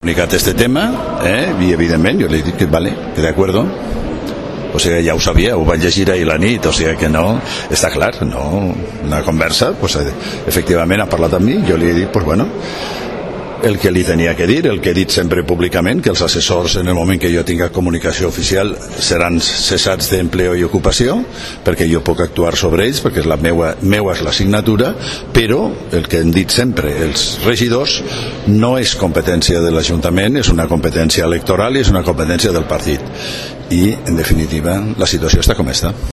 comunicat este tema, i evidentment jo li he dit que vale, que de acuerdo. O sigui, ja ho sabia, ho vaig llegir ahir la nit, o sigui que no, està clar, no, una conversa, pues, efectivament ha parlat amb mi, jo li he dit, pues bueno, el que li tenia que dir, el que he dit sempre públicament, que els assessors en el moment que jo tinga comunicació oficial seran cessats d'empleo i ocupació, perquè jo puc actuar sobre ells, perquè la meua és la signatura, però el que hem dit sempre, els regidors, no és competència de l'Ajuntament, és una competència electoral i és una competència del partit. I, en definitiva, la situació està com està.